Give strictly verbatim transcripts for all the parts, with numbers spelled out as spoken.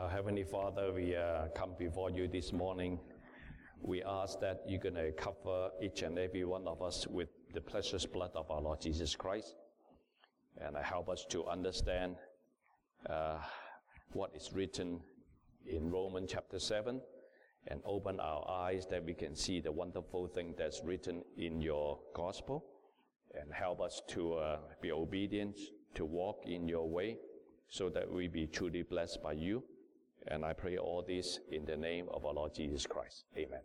Our Heavenly Father, we uh, come before you this morning. We ask that you're going to cover each and every one of us with the precious blood of our Lord Jesus Christ, and help us to understand uh, what is written in Romans chapter seven, and open our eyes that we can see the wonderful thing that's written in your gospel, and help us to uh, be obedient, to walk in your way, so that we be truly blessed by you. And I pray all this in the name of our Lord Jesus Christ. Amen.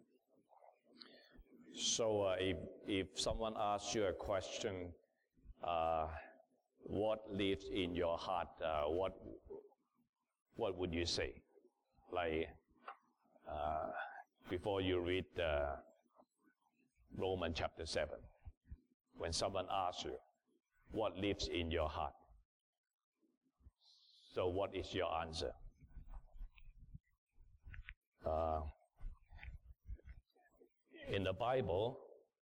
So uh, if, if someone asks you a question, uh, what lives in your heart, uh, what, what would you say? Like, uh, before you read uh, Romans chapter seven, when someone asks you, what lives in your heart? So what is your answer? Uh, in the Bible,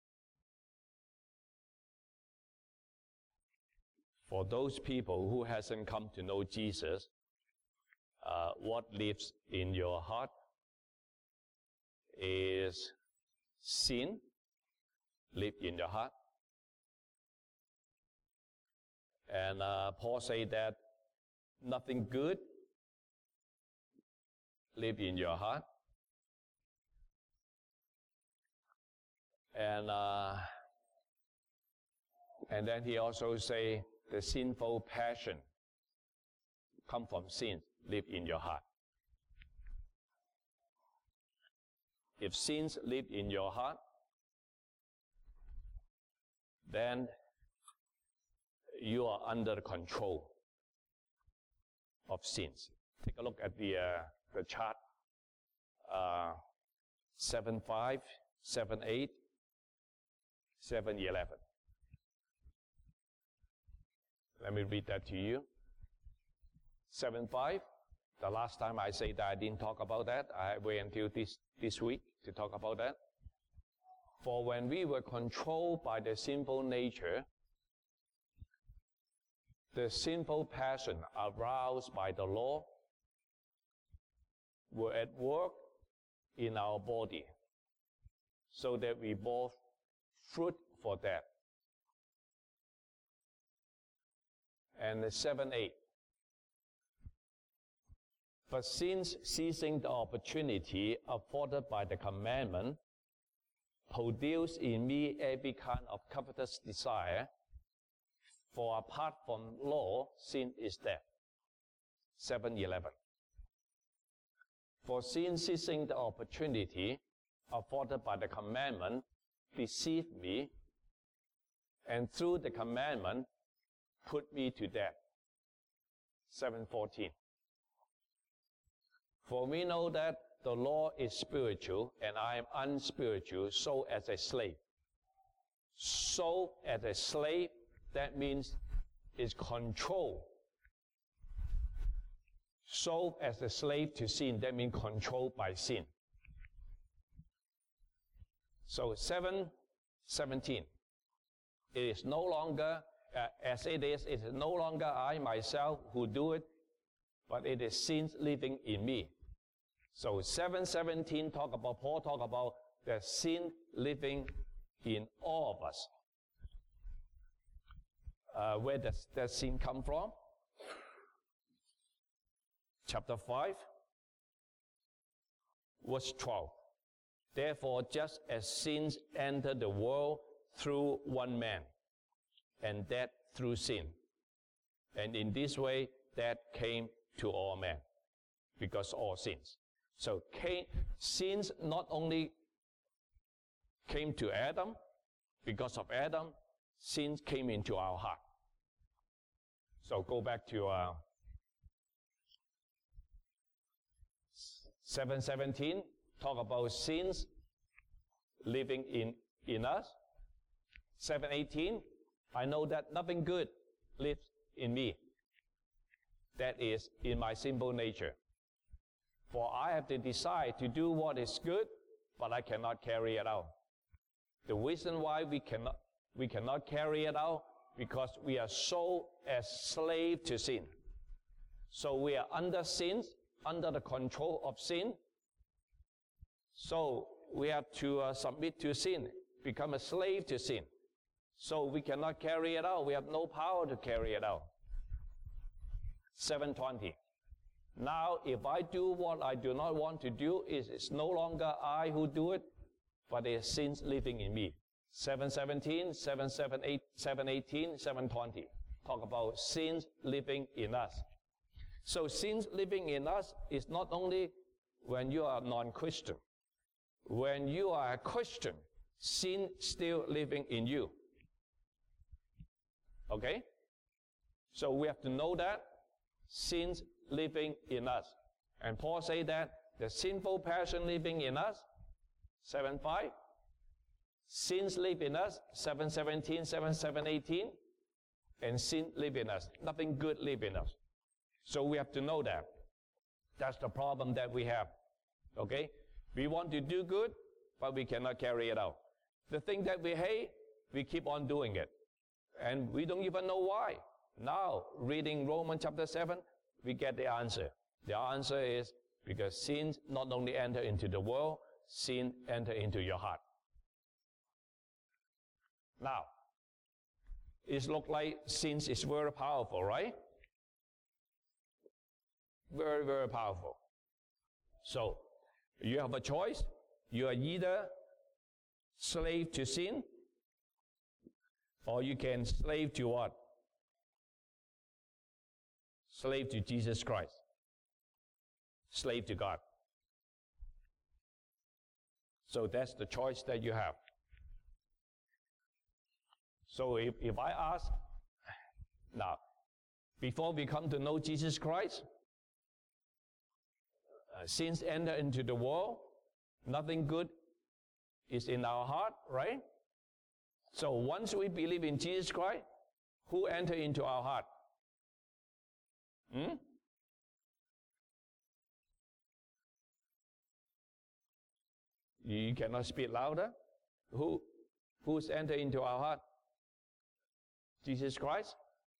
for those people who hasn't come to know Jesus, uh, what lives in your heart is sin live in your heart. And uh, Paul said that nothing good live in your heart. And uh, and then he also say the sinful passion come from sin live in your heart. If sins live in your heart, then you are under the control of sins. Take a look at the uh, the chart, uh, seven five, seven eight, seven eleven. Let me read that to you. seven five, the last time I said that I didn't talk about that, I wait until this, this week to talk about that. For when we were controlled by the sinful nature, the sinful passion aroused by the law were at work in our body, so that we bore fruit for that. And the seven eight. But since seizing the opportunity afforded by the commandment, produced in me every kind of covetous desire, for apart from law, sin is death. seven eleven. For sin seizing the opportunity afforded by the commandment deceived me, and through the commandment put me to death. seven fourteen. For we know that the law is spiritual, and I am unspiritual, so as a slave. So as a slave, that means is control. So as a slave to sin, that means controlled by sin. So seven seventeen. It is no longer, uh, as it is, it is no longer I myself who do it, but it is sin living in me. So seven seventeen talk about, Paul talk about the sin living in all of us. Uh, where does that sin come from? Chapter five, verse twelve. Therefore, just as sins entered the world through one man, and death through sin, and in this way, death came to all men, because all sins. So came, sins not only came to Adam, because of Adam, sins came into our heart. So go back to uh, seven seventeen, talk about sins living in, in us. seven eighteen, I know that nothing good lives in me. That is in my sinful nature. For I have the desire to do what is good, but I cannot carry it out. The reason why we cannot, we cannot carry it out, because we are so as slave to sin. So we are under sin, under the control of sin. So we have to uh, submit to sin, become a slave to sin. So we cannot carry it out. We have no power to carry it out. seven twenty. Now, if I do what I do not want to do, it is no longer I who do it, but it is sin living in me. seven seventeen, seven seventeen, seven eighteen, seven twenty. Talk about sins living in us. So sins living in us is not only when you are non-Christian. When you are a Christian, sin still living in you. Okay? So we have to know that sins living in us. And Paul said that the sinful passion living in us, seven five. Sins live in us, seven seventeen, seven seven eighteen. And sin live in us. Nothing good live in us. So we have to know that. That's the problem that we have. Okay? We want to do good, but we cannot carry it out. The thing that we hate, we keep on doing it. And we don't even know why. Now, reading Romans chapter seven, we get the answer. The answer is because sin not only enter into the world, sin enter into your heart. Now, it looks like sin is very powerful, right? Very, very powerful. So, you have a choice. You are either slave to sin, or you can slave to what? Slave to Jesus Christ. Slave to God. So that's the choice that you have. So if, if I ask, now, before we come to know Jesus Christ, uh, sins enter into the world, nothing good is in our heart, right? So once we believe in Jesus Christ, who enter into our heart? Hmm? You cannot speak louder. Who, who's enter into our heart? Jesus Christ.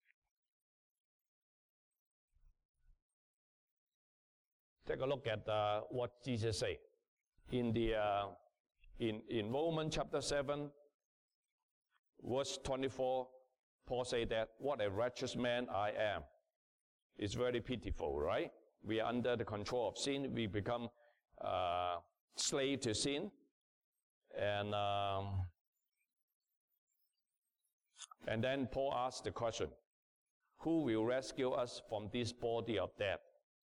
Take a look at uh, what Jesus said in the uh, in in Romans chapter seven, verse twenty-four. Paul said that what a wretched man I am. It's very pitiful, right? We are under the control of sin. We become uh, slave to sin, and um, and then Paul asked the question: who will rescue us from this body of death?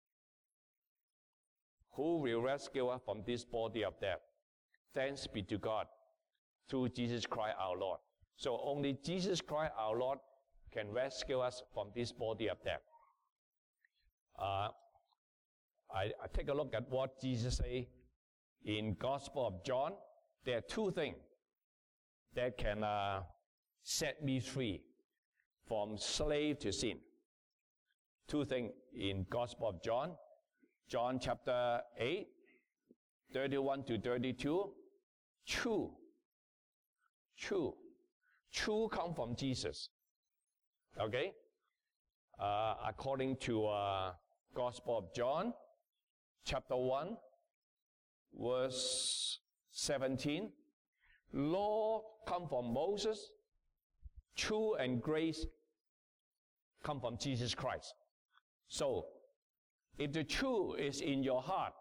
Who will rescue us from this body of death? Thanks be to God through Jesus Christ our Lord. So only Jesus Christ our Lord can rescue us from this body of death. Uh, I, I take a look at what Jesus said in Gospel of John. There are two things that can uh, set me free from slave to sin. Two things in Gospel of John. John chapter eight, thirty-one to thirty-two. True. True. True come from Jesus. Okay? Uh, according to uh, Gospel of John, chapter one, verse seventeen. Law come from Moses. Truth and grace come from Jesus Christ. So, if the truth is in your heart,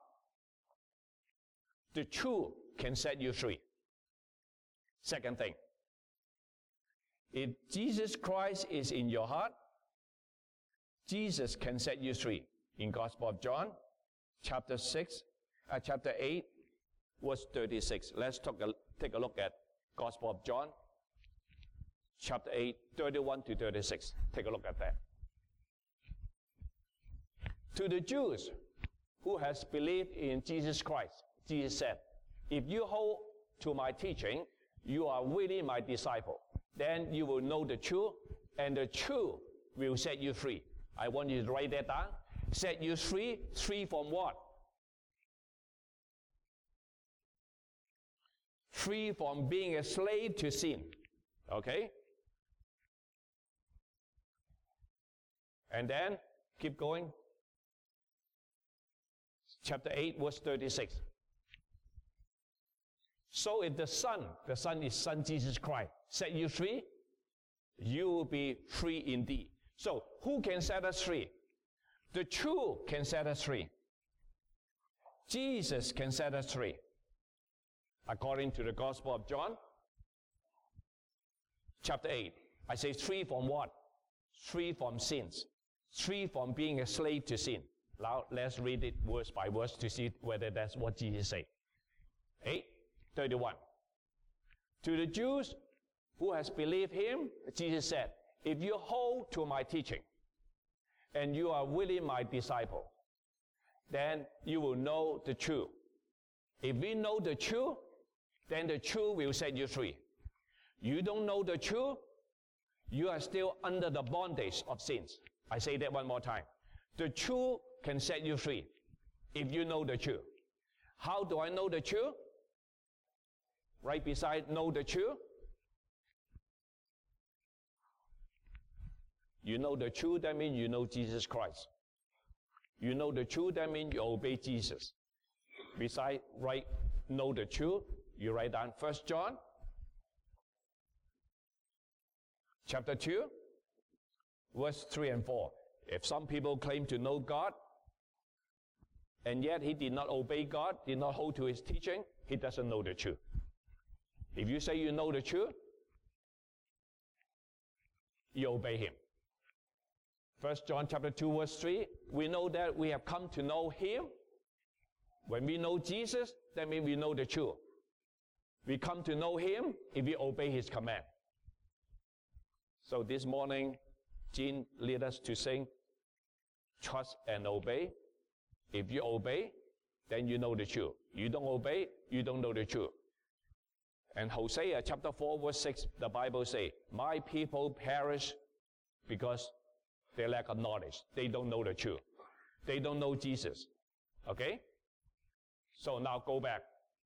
the truth can set you free. Second thing, if Jesus Christ is in your heart, Jesus can set you free. In Gospel of John, chapter six, uh, chapter eight, verse thirty-six. Let's talk a, take a look at Gospel of John, chapter eight, thirty-one to thirty-six. Take a look at that. To the Jews who has believed in Jesus Christ, Jesus said, if you hold to my teaching, you are really my disciple. Then you will know the truth, and the truth will set you free. I want you to write that down. Set you free, free from what? Free from being a slave to sin. Okay? And then, keep going. chapter eight, verse thirty-six. So if the Son, the Son is Son Jesus Christ, set you free, you will be free indeed. So who can set us free? The truth can set us free. Jesus can set us free. According to the Gospel of John, chapter eight, I say free from what? Free from sins. Free from being a slave to sin. Now let's read it verse by verse to see whether that's what Jesus said. eight thirty-one. To the Jews who has believed him, Jesus said, if you hold to my teaching, and you are really my disciple, then you will know the truth. If we know the truth, then the truth will set you free. You don't know the truth, you are still under the bondage of sins. I say that one more time. The truth can set you free if you know the truth. How do I know the truth? Right beside know the truth. You know the truth, that means you know Jesus Christ. You know the truth, that means you obey Jesus. Beside, write, know the truth, you write down First John, chapter two, verse three and four. If some people claim to know God, and yet he did not obey God, did not hold to his teaching, he doesn't know the truth. If you say you know the truth, you obey him. First John chapter two, verse three, we know that we have come to know him. When we know Jesus, that means we know the truth. We come to know him if we obey his command. So this morning, Jean led us to sing, trust and obey. If you obey, then you know the truth. You don't obey, you don't know the truth. And Hosea chapter four, verse six, the Bible says, my people perish because they lack of knowledge. They don't know the truth. They don't know Jesus. Okay? So now go back.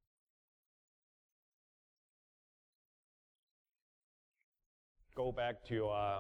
Go back to uh,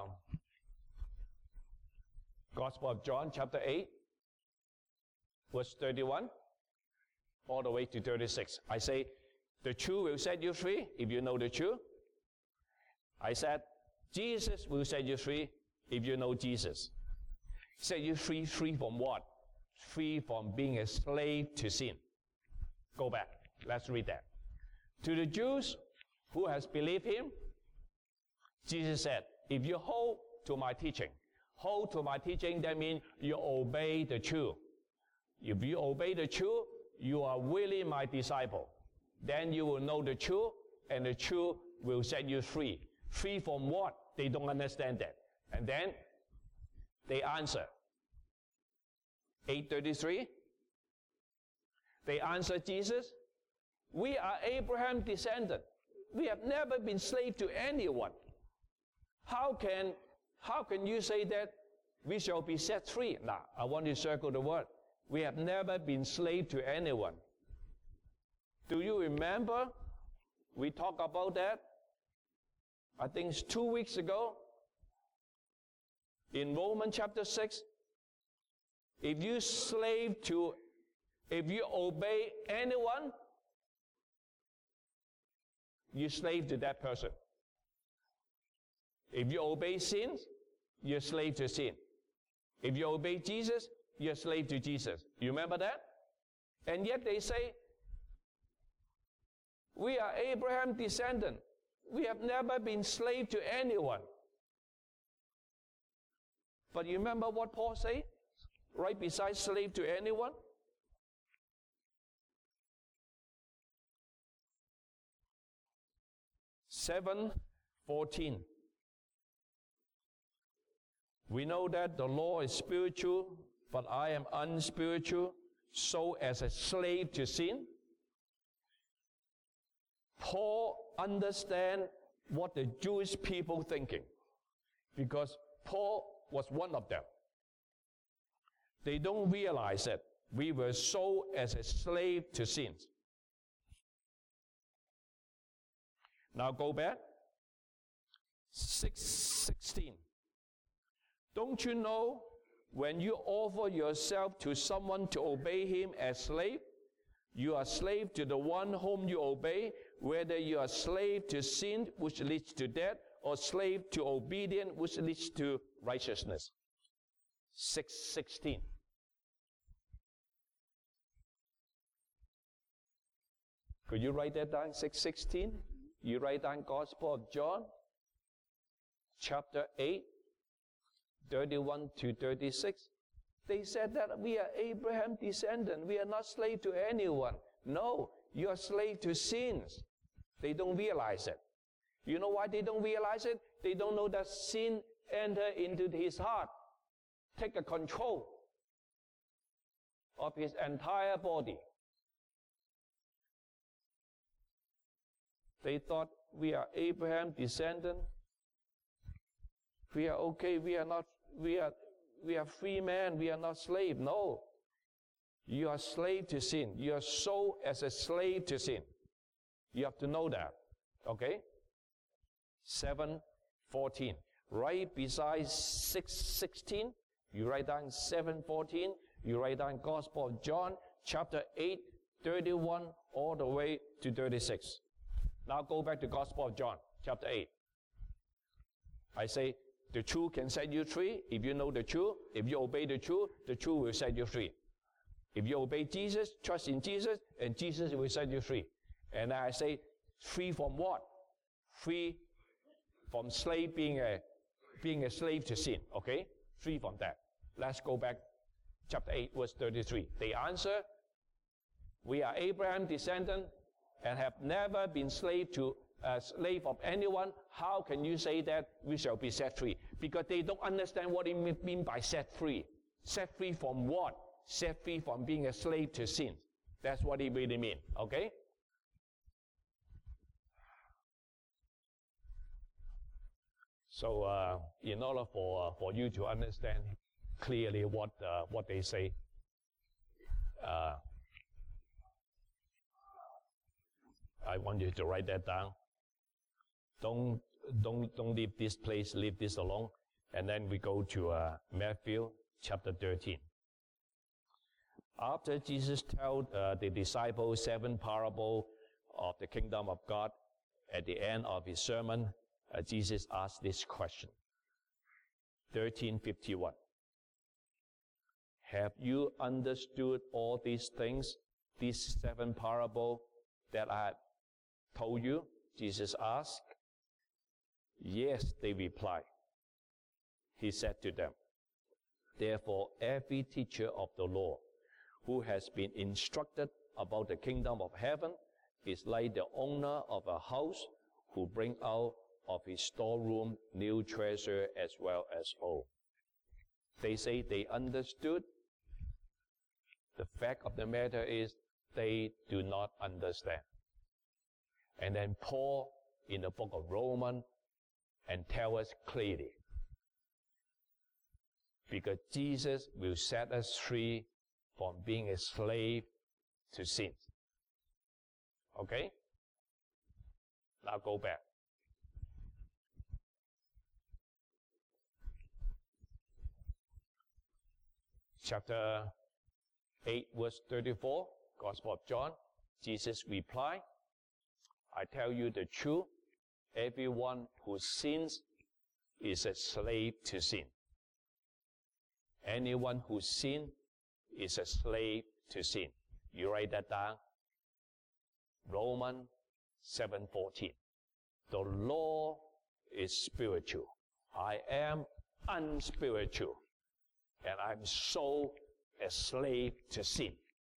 Gospel of John, chapter eight, verse thirty-one, all the way to thirty-six. I say, the truth will set you free if you know the truth. I said, Jesus will set you free if you know Jesus. Set you free, free from what? Free from being a slave to sin. Go back. Let's read that. To the Jews who has believed him, Jesus said, if you hold to my teaching, hold to my teaching, that means you obey the truth. If you obey the truth, you are really my disciple. Then you will know the truth, and the truth will set you free. Free from what? They don't understand that. And then they answer. eight thirty-three. They answer Jesus, we are Abraham's descendant. We have never been slave to anyone. How can, how can you say that we shall be set free? Now, I want you to circle the word. We have never been slave to anyone. Do you remember we talked about that? I think it's two weeks ago. In Romans chapter six, if you slave to, if you obey anyone, you slave to that person. If you obey sins, you're slave to sin. If you obey Jesus, you're slave to Jesus. You remember that? And yet they say, we are Abraham's descendant. We have never been slave to anyone. But you remember what Paul said? Right beside slave to anyone? seven fourteen. We know that the law is spiritual, but I am unspiritual, so as a slave to sin. Paul understands what the Jewish people thinking, because Paul was one of them. They don't realize that we were sold as a slave to sins. Now go back. six sixteen. Don't you know when you offer yourself to someone to obey him as slave, you are slave to the one whom you obey, whether you are slave to sin, which leads to death, or slave to obedience, which leads to righteousness. six sixteen. Could you write that down? six sixteen. You write down Gospel of John, chapter eight, thirty-one to thirty-six. They said that we are Abraham's descendant. We are not slave to anyone. No, you are slave to sins. They don't realize it. You know why they don't realize it? They don't know that sin entered into his heart, take a control of his entire body. They thought we are Abraham's descendant. We are okay. We are not. We are. We are free men. We are not slave. No, you are slave to sin. You are sold as a slave to sin. You have to know that. Okay. seven fourteen. Right beside six sixteen, you write down seven fourteen. You write down Gospel of John, chapter eight, thirty-one, all the way to thirty-six. Now go back to Gospel of John, chapter eight. I say, the truth can set you free. If you know the truth, if you obey the truth, the truth will set you free. If you obey Jesus, trust in Jesus, and Jesus will set you free. And I say, free from what? Free from slave being a, being a slave to sin, okay? Free from that. Let's go back, chapter eight, verse thirty-three. They answer, we are Abraham's descendant and have never been slave to a slave of anyone. How can you say that we shall be set free? Because they don't understand what it means by set free. Set free from what? Set free from being a slave to sin. That's what it really means, okay? So, uh, in order for uh, for you to understand clearly what uh, what they say, uh, I want you to write that down. Don't don't don't leave this place. Leave this alone, and then we go to uh, Matthew chapter thirteen. After Jesus told uh, the disciples seven parables of the kingdom of God, at the end of his sermon, uh, Jesus asked this question. thirteen fifty-one. Have you understood all these things, these seven parables that I have told you? Jesus asked. Yes, they replied. He said to them, therefore, every teacher of the law who has been instructed about the kingdom of heaven is like the owner of a house who brings out of his storeroom new treasure as well as old. They say they understood. The fact of the matter is they do not understand. And then Paul, in the book of Romans, and tell us clearly, because Jesus will set us free from being a slave to sin. Okay? Now go back. Chapter eight, verse thirty-four, Gospel of John, Jesus replied, I tell you the truth, everyone who sins is a slave to sin. Anyone who sins is a slave to sin. You write that down. Romans seven fourteen. The law is spiritual. I am unspiritual. And I'm so a slave to sin.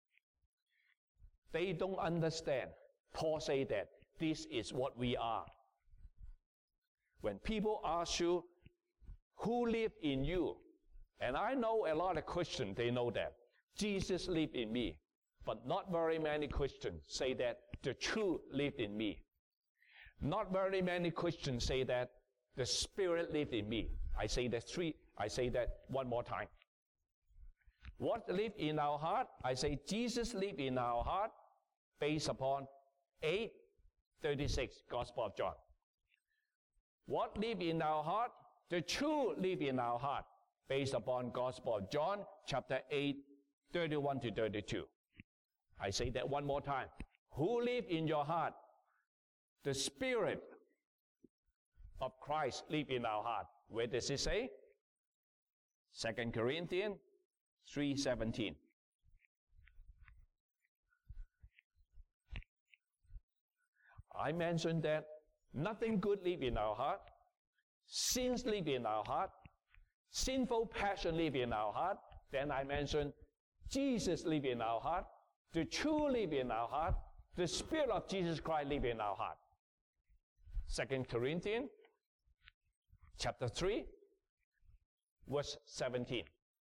They don't understand. Paul said that this is what we are. When people ask you, who lived in you? And I know a lot of Christians, they know that. Jesus lived in me. But not very many Christians say that the truth lived in me. Not very many Christians say that the Spirit lived in me. I say that three, I say that one more time. What lived in our heart? I say Jesus lived in our heart based upon eight thirty-six, Gospel of John. What lived in our heart? The truth lived in our heart based upon Gospel of John, chapter eight, thirty-one to thirty-two. I say that one more time. Who live in your heart? The Spirit of Christ live in our heart. Where does it say? Second Corinthians three seventeen. I mentioned that nothing good live in our heart, sins live in our heart, sinful passion live in our heart. Then I mentioned Jesus live in our heart, the true live in our heart, the Spirit of Jesus Christ live in our heart. Second Corinthians chapter three, verse seventeen.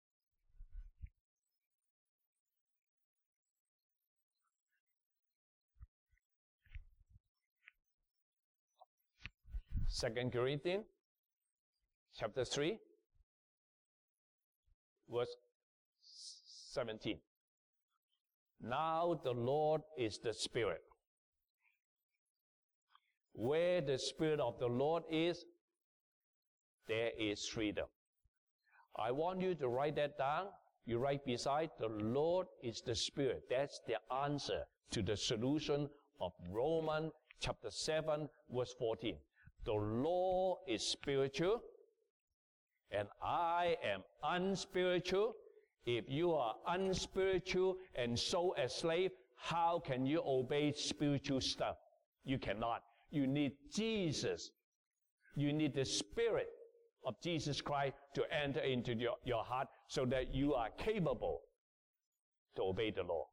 Second Corinthians chapter three, verse seventeen. Now the Lord is the Spirit. Where the Spirit of the Lord is, there is freedom. I want you to write that down. You write beside, the Lord is the Spirit. That's the answer to the solution of Romans chapter seven, verse fourteen. The law is spiritual, and I am unspiritual. If you are unspiritual and so a slave, how can you obey spiritual stuff? You cannot. You need Jesus. You need the Spirit of Jesus Christ to enter into your, your heart so that you are capable to obey the law.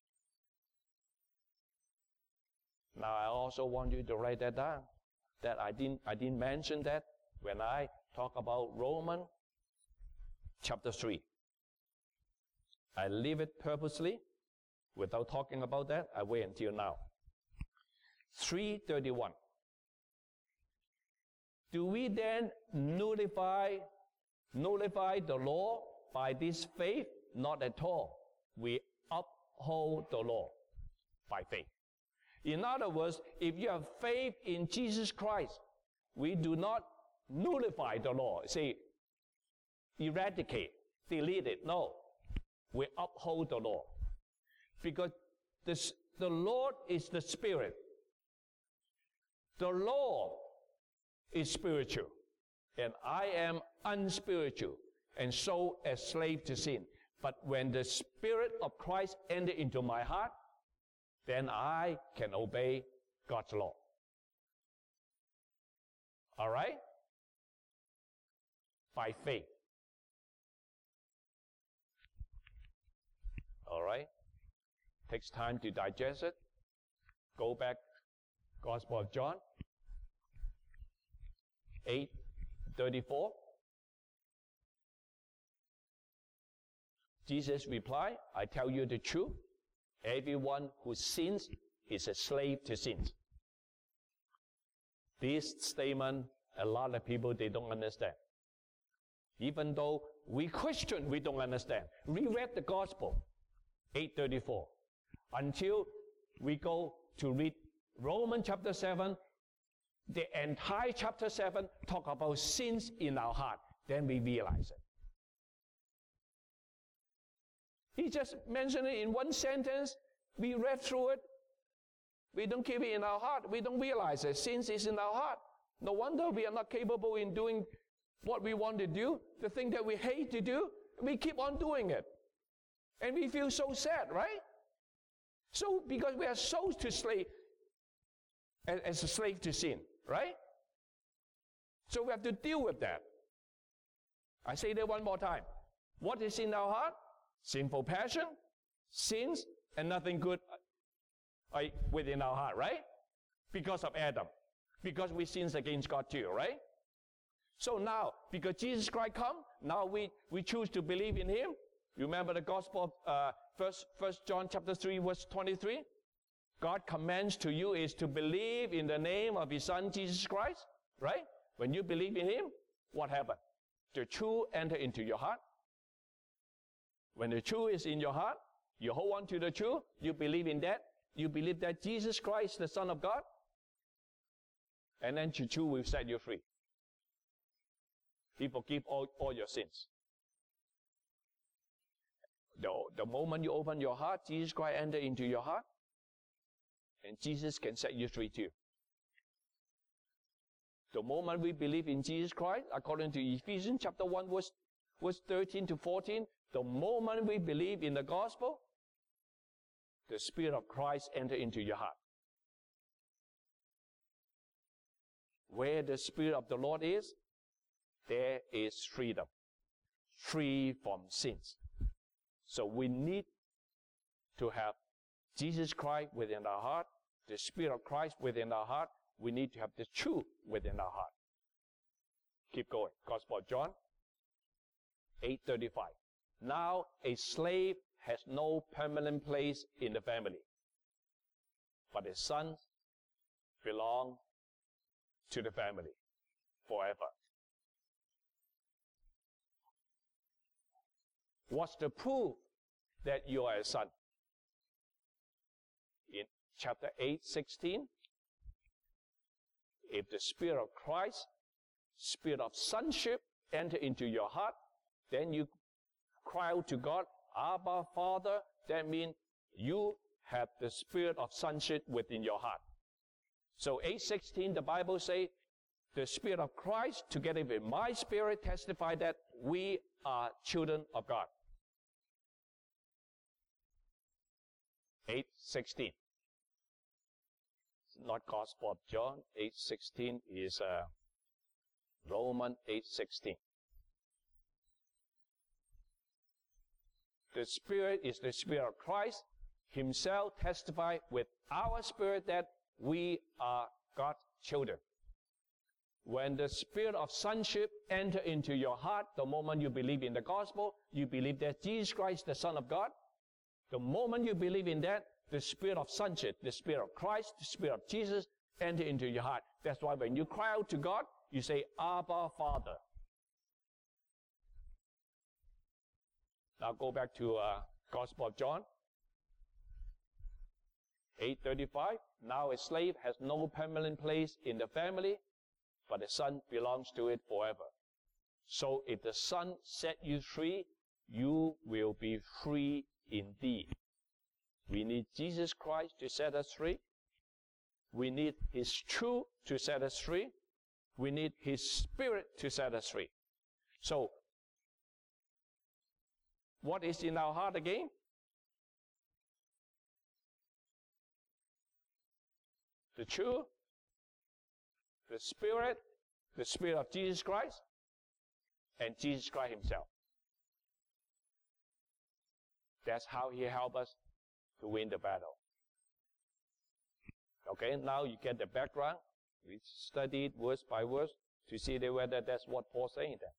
Now, I also want you to write that down. That I didn't, I didn't mention that when I talk about Romans chapter three. I leave it purposely without talking about that. I wait until now. three thirty-one. Do we then nullify, nullify the law by this faith? Not at all. We uphold the law by faith. In other words, if you have faith in Jesus Christ, we do not nullify the law, say, eradicate, delete it. No, we uphold the law. Because this, the Lord is the Spirit. The law is spiritual, and I am unspiritual, and so a slave to sin. But when the Spirit of Christ enters into my heart, then I can obey God's law. All right? By faith. All right? Takes time to digest it. Go back, Gospel of John, eight thirty-four. Jesus replied, I tell you the truth. Everyone who sins is a slave to sin. This statement, a lot of people, they don't understand. Even though we Christian, we don't understand. We read the Gospel, eight thirty-four. Until we go to read Romans chapter seven, the entire chapter seven talk about sins in our heart. Then we realize it. He just mentioned it in one sentence. We read through it. We don't keep it in our heart. We don't realize that sins is in our heart. No wonder we are not capable in doing what we want to do, the thing that we hate to do. We keep on doing it. And we feel so sad, right? So, because we are sold to slave, as, as a slave to sin, right? So we have to deal with that. I say that one more time. What is in our heart? Sinful passion, sins, and nothing good uh, within our heart, right? Because of Adam. Because we sinned against God too, right? So now, because Jesus Christ come, now we, we choose to believe in Him. Remember the Gospel of uh, First, First John chapter three, verse twenty-three? God commands to you is to believe in the name of His Son, Jesus Christ, right? When you believe in Him, what happened? The truth enter into your heart. When the truth is in your heart, you hold on to the truth, you believe in that, you believe that Jesus Christ, the Son of God, and then the truth will set you free. He forgive all, all your sins. The, the moment you open your heart, Jesus Christ enter into your heart, and Jesus can set you free too. The moment we believe in Jesus Christ, according to Ephesians chapter one, verse, verse thirteen to fourteen, the moment we believe in the gospel, the Spirit of Christ enter into your heart. Where the Spirit of the Lord is, there is freedom. Free from sins. So we need to have Jesus Christ within our heart, the Spirit of Christ within our heart. We need to have the truth within our heart. Keep going. Gospel of John eight thirty-five. Now a slave has no permanent place in the family, but a son belongs to the family forever. What's the proof that you are a son? In chapter eight sixteen, if the Spirit of Christ, Spirit of sonship, enter into your heart, then you cry out to God, Abba, Father. That means you have the Spirit of sonship within your heart. So eight sixteen, the Bible says, the Spirit of Christ, together with my spirit, testify that we are children of God. eight sixteen. It's not Gospel of John. eight sixteen is uh, Romans eight sixteen. The Spirit is the Spirit of Christ Himself testify with our spirit that we are God's children. When the Spirit of sonship enter into your heart, the moment you believe in the gospel, you believe that Jesus Christ is the Son of God. The moment you believe in that, the Spirit of sonship, the Spirit of Christ, the Spirit of Jesus enter into your heart. That's why when you cry out to God, you say, Abba, Father. Now go back to uh, Gospel of John eight thirty-five. Now a slave has no permanent place in the family, but the son belongs to it forever. So if the Son set you free, you will be free indeed. We need Jesus Christ to set us free. We need His truth to set us free. We need His Spirit to set us free. So, what is in our heart again? The truth, the Spirit, the Spirit of Jesus Christ, and Jesus Christ Himself. That's how He helps us to win the battle. Okay, now you get the background. We studied verse by verse to see whether that's what Paul's saying there.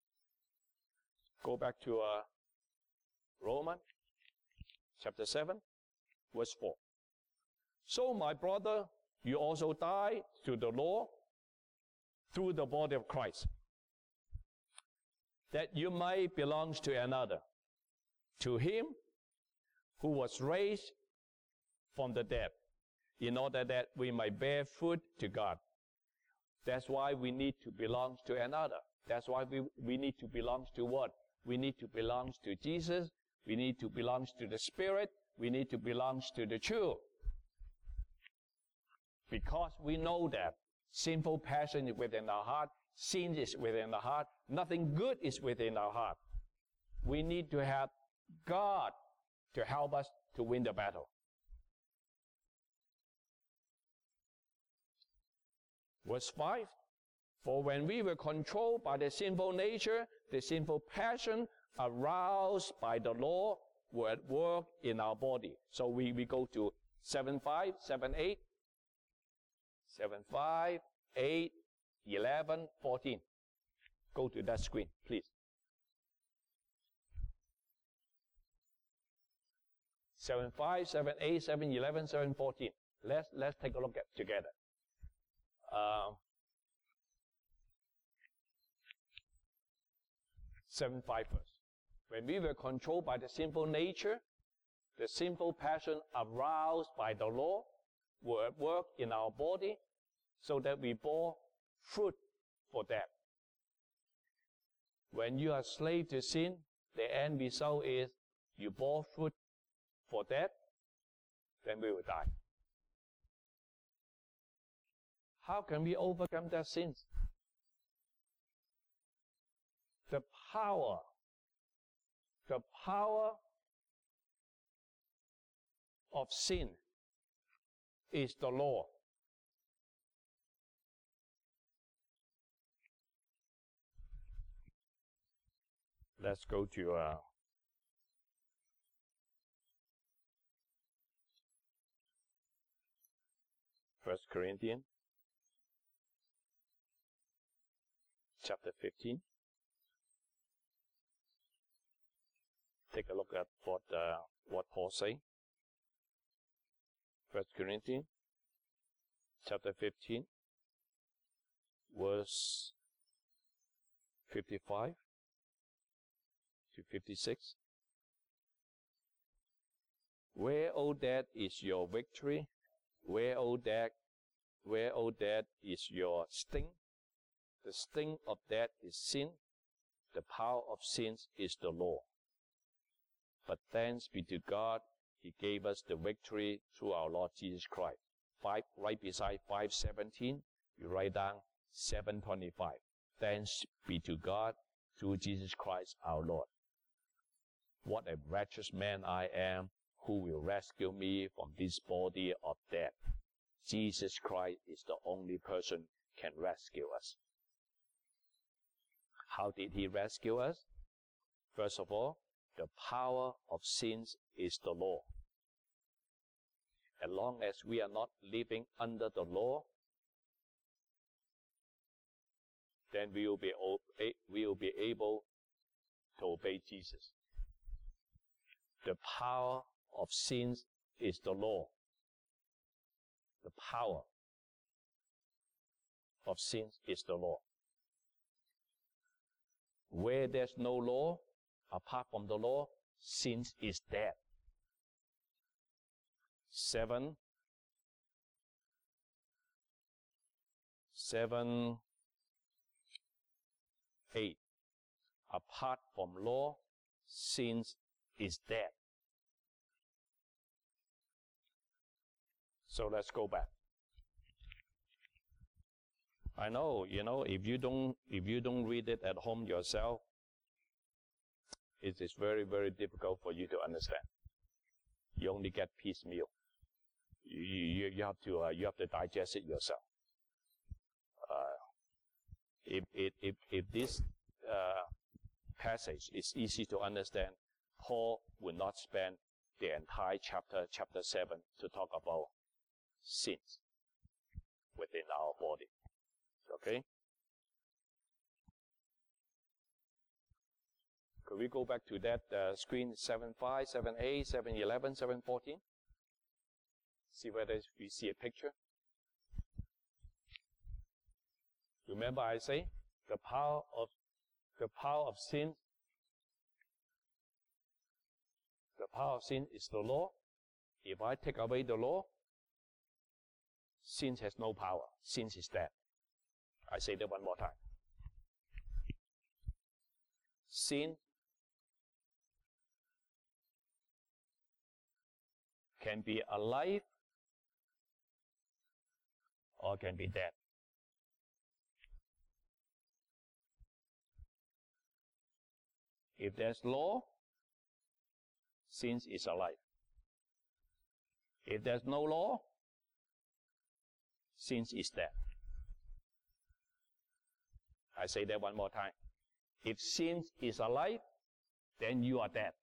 Go back to uh, Romans chapter seven, verse four. So, my brother, you also died to the law through the body of Christ, that you might belong to another, to Him who was raised from the dead, in order that we might bear fruit to God. That's why we need to belong to another. That's why we, we need to belong to what? We need to belong to Jesus. We need to belong to the Spirit. We need to belong to the truth. Because we know that sinful passion is within our heart, sin is within our heart, nothing good is within our heart. We need to have God to help us to win the battle. Verse five, for when we were controlled by the sinful nature, the sinful passion aroused by the law were at work in our body. So we, we go to seven five, seven eight, seven five, eight, eleven, fourteen. Go to that screen, please. seven five, seven eight, seven eleven, seven fourteen. Let's, let's take a look at together. Um, seven five first. When we were controlled by the sinful nature, the sinful passion aroused by the law were at work in our body, so that we bore fruit for death. When you are slave to sin, the end result is you bore fruit for that, then we will die. How can we overcome that sins? The power, the power of sin is the law. Let's go to uh, First Corinthians chapter fifteen. Take a look at what uh, what Paul say. First Corinthians chapter fifteen, verse fifty-five to fifty-six. Where, O death, is your victory? Where, O death, where, O death, is your sting? The sting of death is sin. The power of sins is the law. But thanks be to God, He gave us the victory through our Lord Jesus Christ. Five, right beside five seventeen, you write down seven twenty-five. Thanks be to God through Jesus Christ our Lord. What a wretched man I am, who will rescue me from this body of death? Jesus Christ is the only person can rescue us. How did He rescue us? First of all, the power of sins is the law. As long as we are not living under the law, then we will be, we will be able to obey Jesus. The power of sins is the law. The power of sins is the law. Where there's no law, apart from the law, sins is dead. Seven, seven, eight. Apart from law, sins is dead. So let's go back. I know, you know, if you don't, if you don't read it at home yourself, it is very, very difficult for you to understand. You only get piecemeal. You, you, you have to, uh, you have to digest it yourself. Uh, if, if, if, if this uh, passage is easy to understand, Paul would not spend the entire chapter, chapter seven, to talk about sins within our body. Okay? Could we go back to that uh, screen, seven five, seven eight, seven eleven, seven fourteen? See whether we see a picture. Remember I say, the power of, the power of sin, the power of sin is the law. If I take away the law, sin has no power. Sin is dead. I say that one more time. Sin can be alive or can be dead. If there's law, sin is alive. If there's no law, sin is dead. I say that one more time. If sin is alive, then you are dead.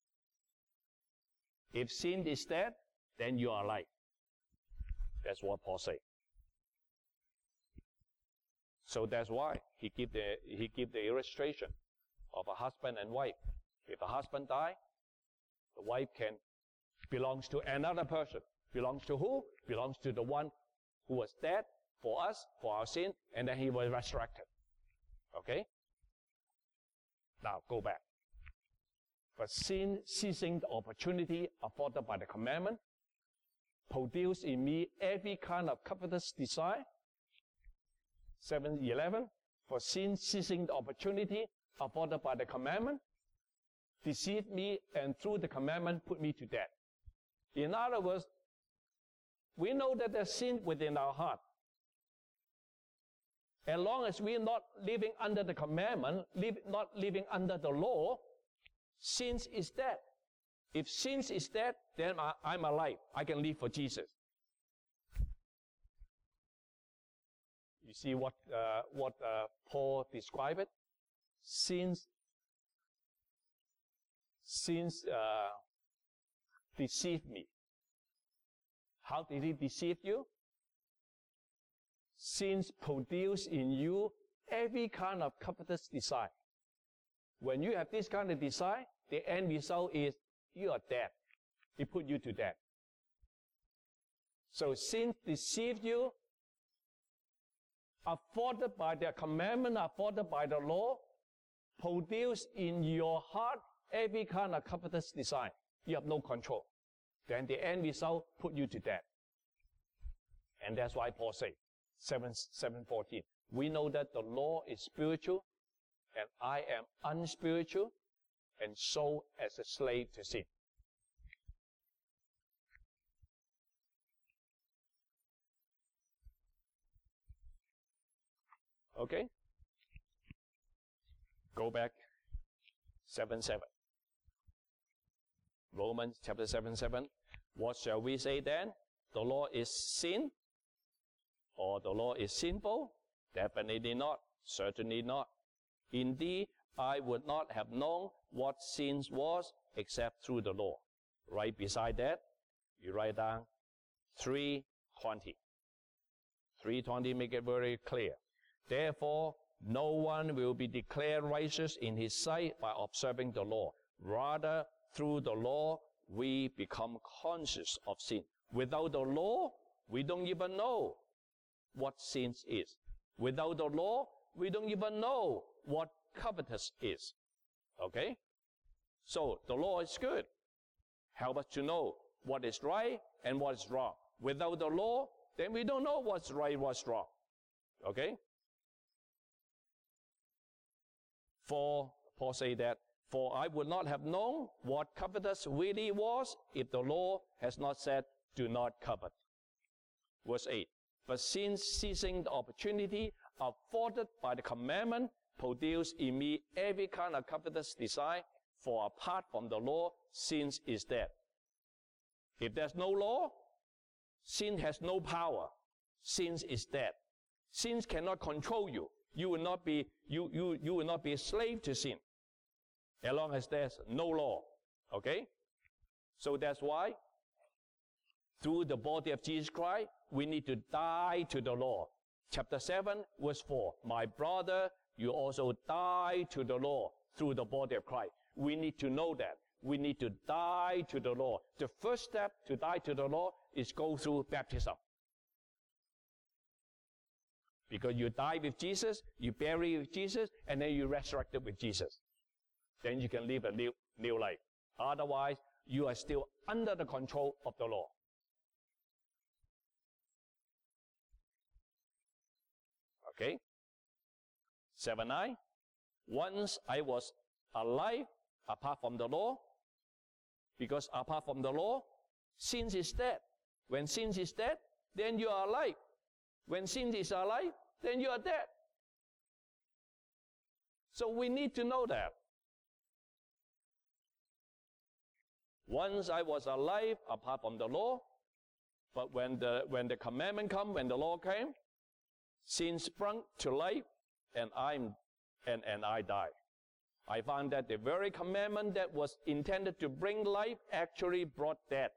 If sin is dead, then you are alive. That's what Paul says. So that's why he give the he give the illustration of a husband and wife. If a husband die, the wife can belongs to another person. Belongs to who? Belongs to the one who was dead for us, for our sin, and then he was resurrected. Okay? Now go back. But sin, seizing the opportunity afforded by the commandment, produced in me every kind of covetous desire. seven eleven. For sin, seizing the opportunity afforded by the commandment, deceived me, and through the commandment put me to death. In other words, we know that there's sin within our heart. As long as we're not living under the commandment, live, not living under the law, sin is dead. If sin is dead, then I, I'm alive. I can live for Jesus. You see what uh, what uh, Paul described it? Sins, sins uh, deceived me. How did he deceive you? Sins produce in you every kind of covetous desire. When you have this kind of desire, the end result is you are dead. It put you to death. So sin deceived you, afforded by the commandment, afforded by the law, produce in your heart every kind of covetous desire. You have no control. Then the end result put you to death. And that's why Paul says, seven fourteen, we know that the law is spiritual, and I am unspiritual, and so as a slave to sin. Okay? Go back, seven seven. Romans chapter seven seven. What shall we say then? The law is sin? Or the law is sinful? Definitely not. Certainly not. Indeed, I would not have known what sin was except through the law. Right beside that, you write down three twenty. three twenty make it very clear. Therefore, no one will be declared righteous in his sight by observing the law. Rather, through the law, we become conscious of sin. Without the law, we don't even know what sin is. Without the law, we don't even know what covetous is. Okay? So, the law is good. Help us to know what is right and what is wrong. Without the law, then we don't know what's right, what's wrong. Okay? For, Paul say that, for I would not have known what covetous really was if the law has not said, do not covet. Verse eight. But since seizing the opportunity afforded by the commandment, produce in me every kind of covetous desire, for apart from the law, sin is dead. If there's no law, sin has no power. Sin is dead. Sin cannot control you. You will not be, you, you, you will not be a slave to sin, as long as there's no law. Okay? So that's why, through the body of Jesus Christ, we need to die to the law. Chapter seven, verse four. My brother, you also die to the law through the body of Christ. We need to know that. We need to die to the law. The first step to die to the law is go through baptism. Because you die with Jesus, you bury with Jesus, and then you resurrected with Jesus. Then you can live a new, new life. Otherwise, you are still under the control of the law. Okay? seven nine. Once I was alive apart from the law, because apart from the law, sin is dead. When sin is dead, then you are alive. When sin is alive, then you are dead. So we need to know that. Once I was alive apart from the law, but when the when the commandment came, when the law came, sin sprung to life, and I'm and, and I died. I found that the very commandment that was intended to bring life actually brought death.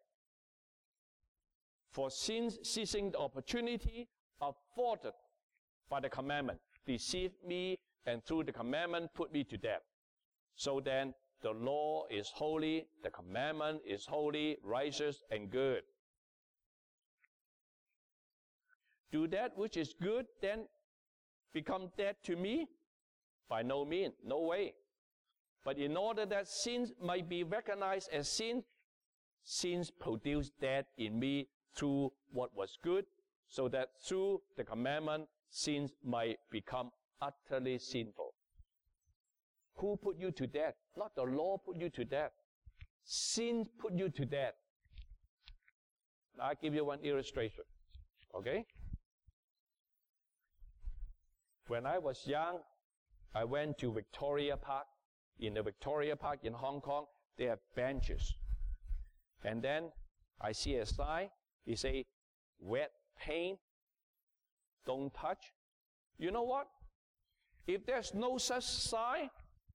For sin, seizing the opportunity afforded by the commandment, deceived me, and through the commandment put me to death. So then, the law is holy, the commandment is holy, righteous, and good. Do that which is good, then become dead to me? By no means, no way. But in order that sin might be recognized as sin, sin produced death in me through what was good, so that through the commandment, sin might become utterly sinful. Who put you to death? Not the law put you to death. Sin put you to death. I'll give you one illustration. Okay? When I was young, I went to Victoria Park. In the Victoria Park in Hong Kong, they have benches. And then I see a sign. It say, wet paint, don't touch. You know what? If there's no such sign,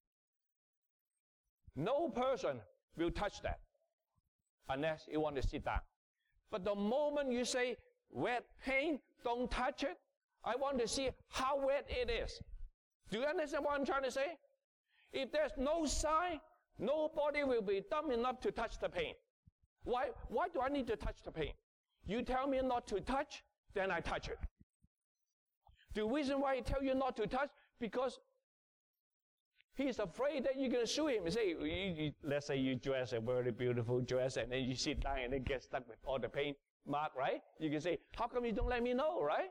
no person will touch that unless you want to sit down. But the moment you say, wet paint, don't touch it, I want to see how wet it is. Do you understand what I'm trying to say? If there's no sign, nobody will be dumb enough to touch the paint. Why, why do I need to touch the paint? You tell me not to touch, then I touch it. The reason why I tell you not to touch, because he's afraid that you're going to sue him. Say, you, you, let's say you dress a very beautiful dress, and then you sit down and then get stuck with all the paint mark, right? You can say, how come you don't let me know, right?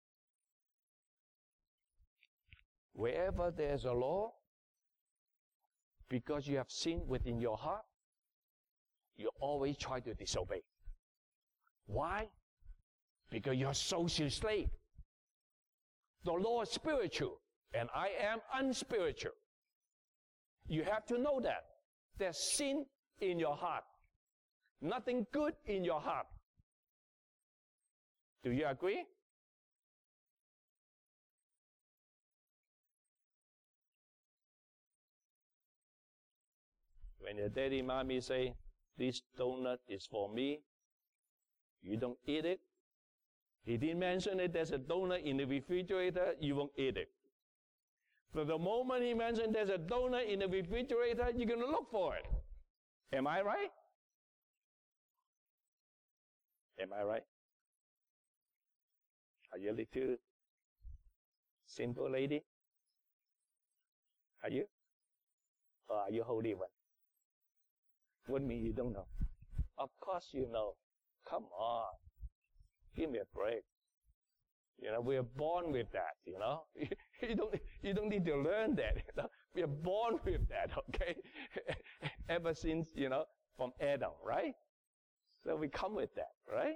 Wherever there's a law, because you have sin within your heart, you always try to disobey. Why? Because you're social slave. The law is spiritual, and I am unspiritual. You have to know that. There's sin in your heart. Nothing good in your heart. Do you agree? When your daddy, mommy say, this donut is for me, you don't eat it. He didn't mention it, there's a donut in the refrigerator, you won't eat it. But the moment he mentioned there's a donut in the refrigerator, you're going to look for it. Am I right? Am I right? Are you a little simple lady? Are you? Or are you holy one? What mean you don't know? Of course you know. Come on. Give me a break. You know, we are born with that, you know. You don't, you don't need to learn that. You know? We are born with that, okay? Ever since, you know, from Adam, right? So we come with that, right?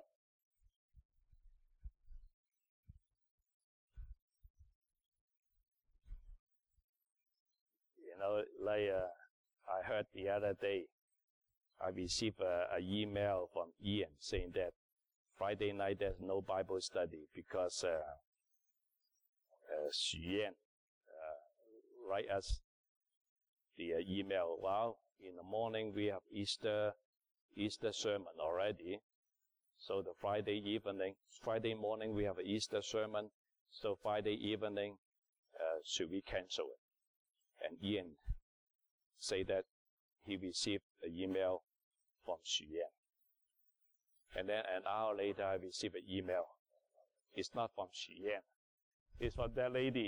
You know, like uh, I heard the other day, I received an email from Ian saying that Friday night there's no Bible study because uh, uh, Xu Yan uh, write us the uh, email. Well, in the morning we have Easter Easter sermon already. So the Friday evening, Friday morning we have an Easter sermon. So Friday evening, uh, should we cancel it? And Ian say that he received an email from Xu Yan. And then an hour later, I received an email. It's not from Xu Yan. It's from that lady.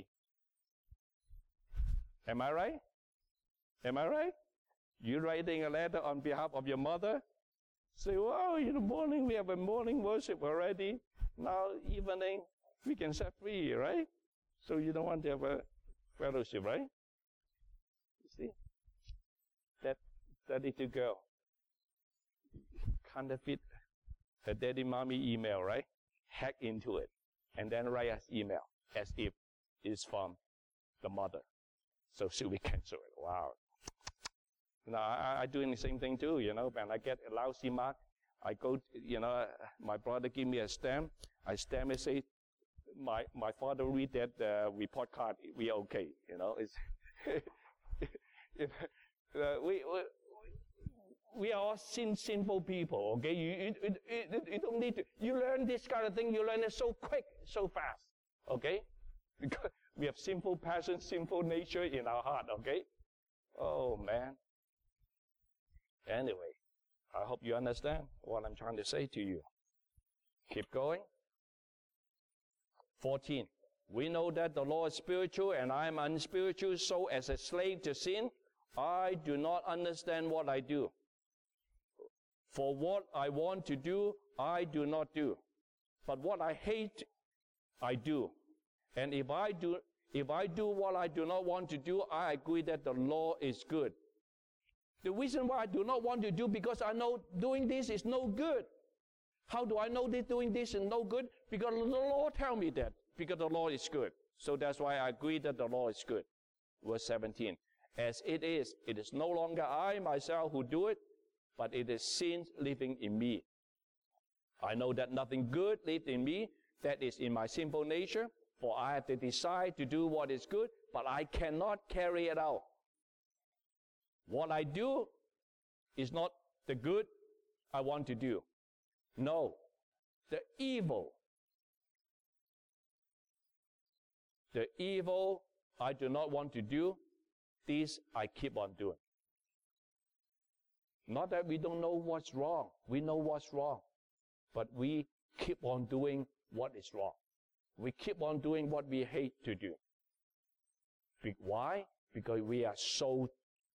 Am I right? Am I right? You writing a letter on behalf of your mother? Say, well, in the morning, we have a morning worship already. Now, evening, we can set free, right? So you don't want to have a fellowship, right? You see? That, that little girl. Counterfeit her daddy, mommy email, right? Hack into it. And then write us email as if it's from the mother. So should we cancel it? Wow. Now, I, I doing the same thing too, you know. When I get a lousy mark, I go, you know, my brother give me a stamp. I stamp it, say, my, my father read that uh, report card, we are okay, you know. It's you know, uh, we, we We are all sin, sinful people, okay? You, you, you, you don't need to, you learn this kind of thing, you learn it so quick, so fast, okay? Because we have sinful passion, sinful nature in our heart, okay? Oh, man. Anyway, I hope you understand what I'm trying to say to you. Keep going. fourteen. We know that the law is spiritual and I am unspiritual, so as a slave to sin, I do not understand what I do. For what I want to do, I do not do. But what I hate, I do. And if I do, If I do what I do not want to do, I agree that the law is good. The reason why I do not want to do, because I know doing this is no good. How do I know that doing this is no good? Because the law tells me that, because the law is good. So that's why I agree that the law is good. Verse seventeen, as it is, it is no longer I myself who do it, but it is sin living in me. I know that nothing good lives in me, that is in my sinful nature, for I have the desire to do what is good, but I cannot carry it out. What I do is not the good I want to do. No, the evil. The evil I do not want to do, this I keep on doing. Not that we don't know what's wrong. We know what's wrong. But we keep on doing what is wrong. We keep on doing what we hate to do. Why? Because we are sold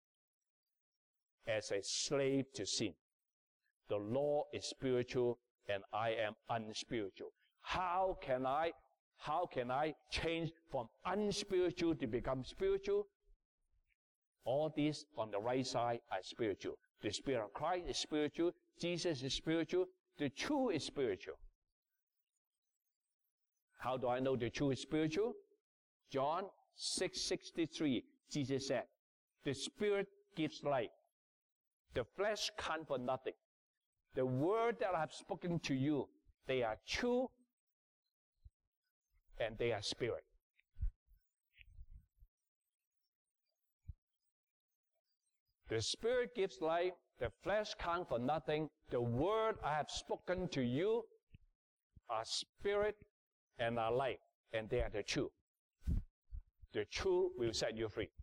as a slave to sin. The law is spiritual and I am unspiritual. How can I, how can I change from unspiritual to become spiritual? All these on the right side are spiritual. The Spirit of Christ is spiritual. Jesus is spiritual. The truth is spiritual. How do I know the truth is spiritual? John six sixty-three, Jesus said, the Spirit gives life. The flesh can't for nothing. The word that I have spoken to you, they are true and they are spirit. The Spirit gives life. The flesh can't for nothing. The word I have spoken to you are spirit and are life, and they are the truth. The truth will set you free.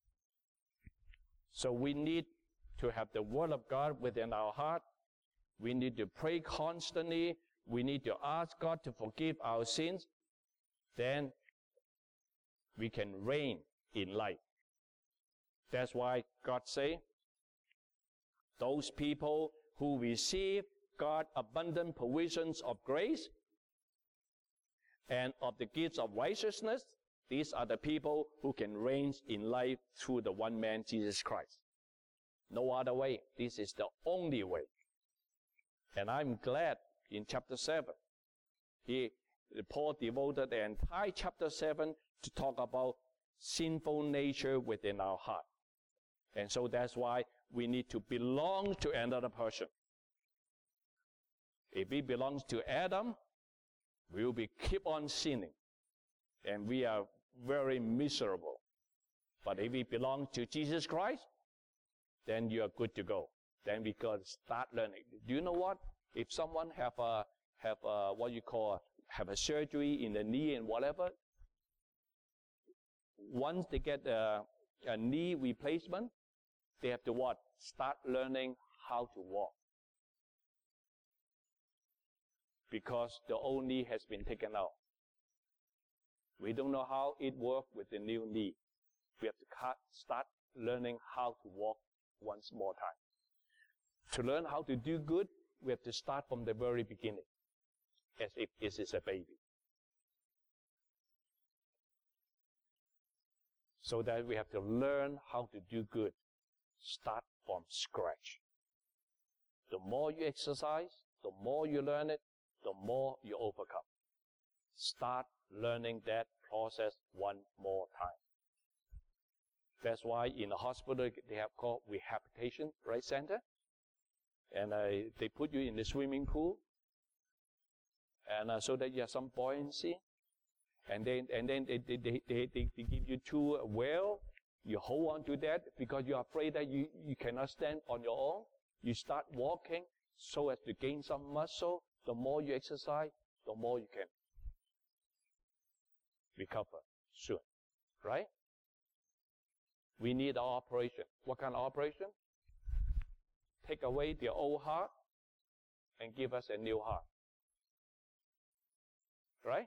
So we need to have the Word of God within our heart. We need to pray constantly. We need to ask God to forgive our sins. Then we can reign in life. That's why God say, those people who receive God's abundant provisions of grace and of the gifts of righteousness, these are the people who can reign in life through the one man, Jesus Christ. No other way. This is the only way. And I'm glad in chapter seven, he, Paul devoted the entire chapter seven to talk about sinful nature within our heart. And so that's why we need to belong to another person. If we belong to Adam, we will be keep on sinning. And we are very miserable. But if we belong to Jesus Christ, then you are good to go. Then we can start learning. Do you know what? If someone have a, have a, what you call, have a surgery in the knee and whatever, once they get a, a knee replacement, they have to what? Start learning how to walk. Because the old knee has been taken out. We don't know how it works with the new knee. We have to start learning how to walk once more time. To learn how to do good, we have to start from the very beginning, as if this is a baby. So that we have to learn how to do good. Start from scratch. The more you exercise, the more you learn it, the more you overcome. Start learning that process one more time. That's why in the hospital they have called rehabilitation right center. And uh, they put you in the swimming pool, and uh, so that you have some buoyancy. And then and then they they they, they, they give you two well. You hold on to that because you're afraid that you, you cannot stand on your own. You start walking so as to gain some muscle. The more you exercise, the more you can recover soon. Right? We need our operation. What kind of operation? Take away the old heart and give us a new heart. Right?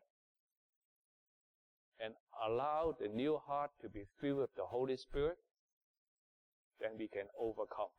And allow the new heart to be filled with the Holy Spirit, then we can overcome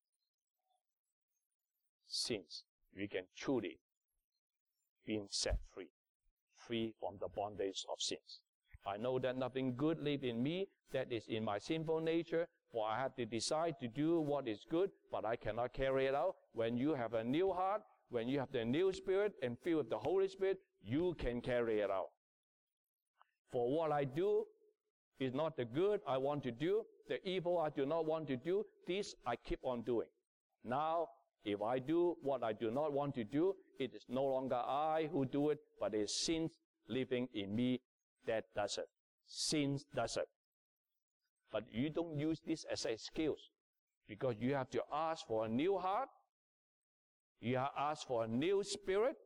sins. We can truly be set free, free from the bondage of sins. I know that nothing good lives in me, that is in my sinful nature, for I have to decide to do what is good, but I cannot carry it out. When you have a new heart, when you have the new spirit and filled with the Holy Spirit, you can carry it out. For what I do is not the good I want to do, the evil I do not want to do, this I keep on doing. Now, if I do what I do not want to do, it is no longer I who do it, but it is sin living in me that does it. Sin does it. But you don't use this as an excuse, because you have to ask for a new heart, you have to ask for a new spirit,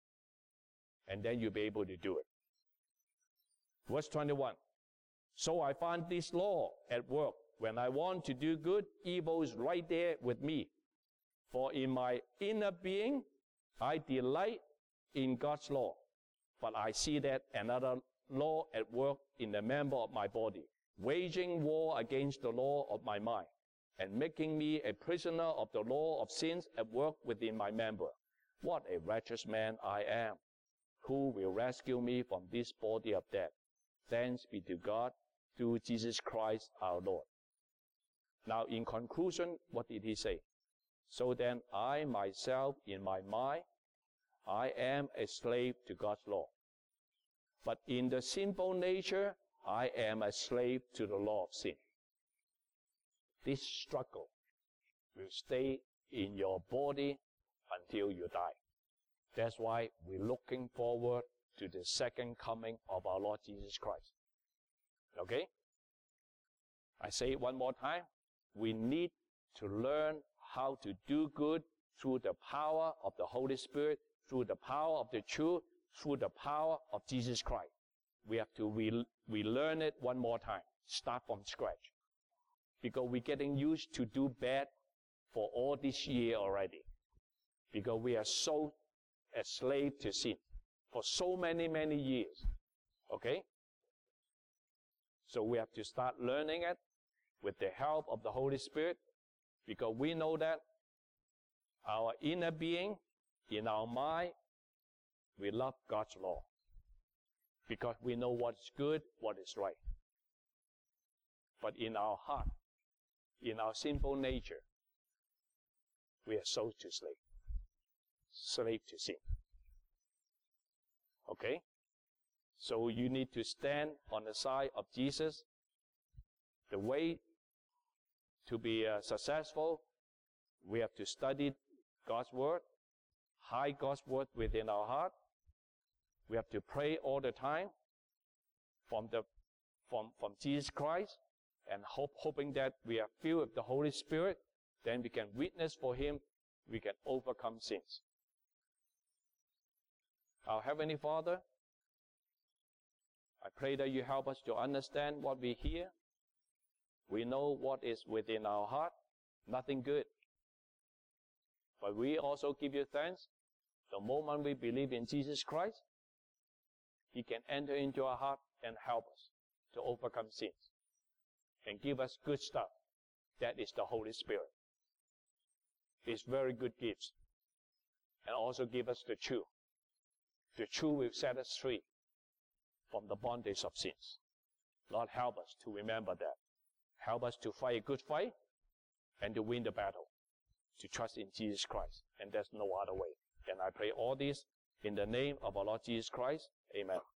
and then you'll be able to do it. Verse twenty-one. So I find this law at work. When I want to do good, evil is right there with me. For in my inner being, I delight in God's law. But I see that another law at work in the member of my body, waging war against the law of my mind, and making me a prisoner of the law of sins at work within my member. What a wretched man I am! Who will rescue me from this body of death? Thanks be to God through Jesus Christ our Lord. Now, in conclusion, what did he say? So then, I myself, in my mind, I am a slave to God's law. But in the sinful nature, I am a slave to the law of sin. This struggle will stay in your body until you die. That's why we're looking forward to the second coming of our Lord Jesus Christ. Okay? I say it one more time. We need to learn how to do good through the power of the Holy Spirit, through the power of the truth, through the power of Jesus Christ. We have to re- relearn it one more time. Start from scratch. Because we're getting used to do bad for all this year already. Because we are so a slave to sin for so many, many years. Okay? So we have to start learning it with the help of the Holy Spirit, because we know that our inner being, in our mind, we love God's law. Because we know what is good, what is right. But in our heart, in our sinful nature, we are sold to slave. Slave to sin. Okay? So you need to stand on the side of Jesus. The way to be uh, successful, we have to study God's Word, hide God's Word within our heart. We have to pray all the time from the from from Jesus Christ, and hope hoping that we are filled with the Holy Spirit. Then we can witness for Him. We can overcome sins. Our Heavenly Father, I pray that you help us to understand what we hear. We know what is within our heart, nothing good. But we also give you thanks. The moment we believe in Jesus Christ, He can enter into our heart and help us to overcome sins and give us good stuff. That is the Holy Spirit. It's very good gifts. And also give us the truth. The truth will set us free from the bondage of sins. Lord, help us to remember that. Help us to fight a good fight and to win the battle. To trust in Jesus Christ. And there's no other way. And I pray all this in the name of our Lord Jesus Christ. Amen.